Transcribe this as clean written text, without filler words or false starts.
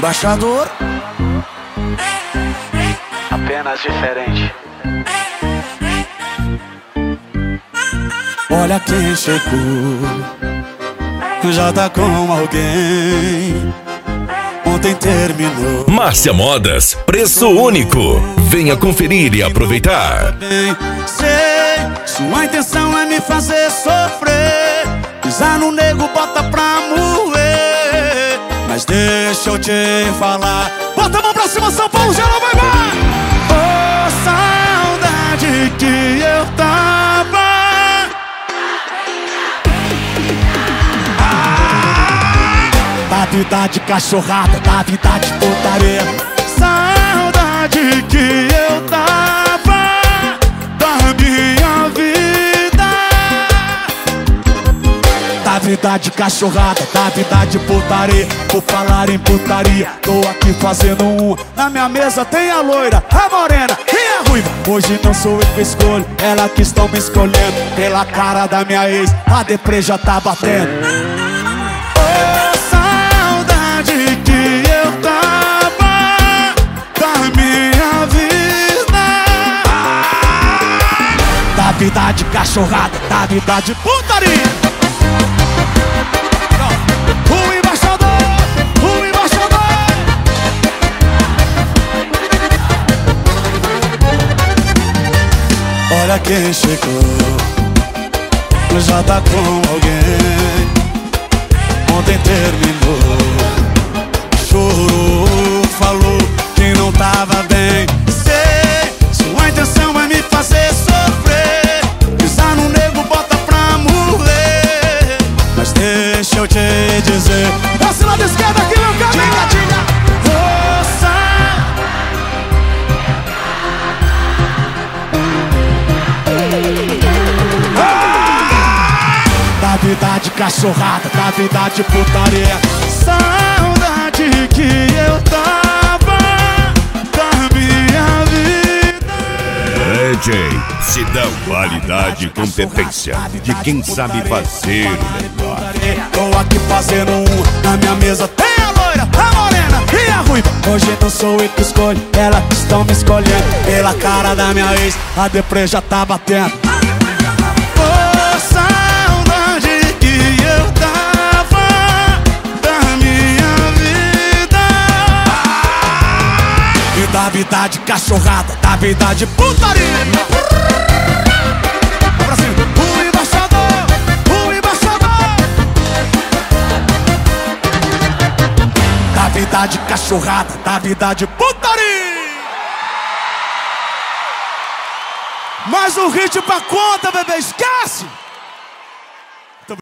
embaixador. Apenas diferente. Olha quem chegou, já tá com alguém. Ontem terminou. Márcia Modas, preço único. Venha conferir e aproveitar. Sei, sua intenção é me fazer sofrer. Pisar no nego, bota pra moer. Mas deixa eu te falar. Bota a mão pra cima, São Paulo, geral vai lá. Oh, saudade que eu tava. Da vida de cachorrada, da vida de putaria. Saudade que eu tava da minha vida. Da vida de cachorrada, da vida de putaria. Por falar em putaria, tô aqui fazendo um. Na minha mesa tem a loira, a morena e a ruiva. Hoje não sou eu que escolho, ela que estão me escolhendo. Pela cara da minha ex, a deprê já tá batendo. Da vida de cachorrada, da vida de putaria. O embaixador, o embaixador. Olha quem chegou, já tá com alguém. Ontem terminou, chorou, falou que não tava bem. Sei, sua intenção é me fazer sofrer. Pisar no nego, bota pra morrer. Mas deixa eu te dizer, passe lá da esquerda aqui, meu cara. Diga, diga. Força. Da vida de cachorrada, da vida de putaria. Saudade que eu tava da minha vida. DJ se dá qualidade e competência de quem sabe fazer o melhor. Tô aqui fazendo um, na minha mesa tem a loira, a morena e a ruiva. Hoje não sou eu que escolho, elas estão me escolhendo. Pela cara da minha ex, a deprê já tá batendo. Oh, saudade que eu tava da minha vida. E da vida de cachorrada, da vida de putaria. O embaixador, o embaixador. Da vida de cachorrada, da vida de putaria. Mais um hit pra conta, bebê, esquece!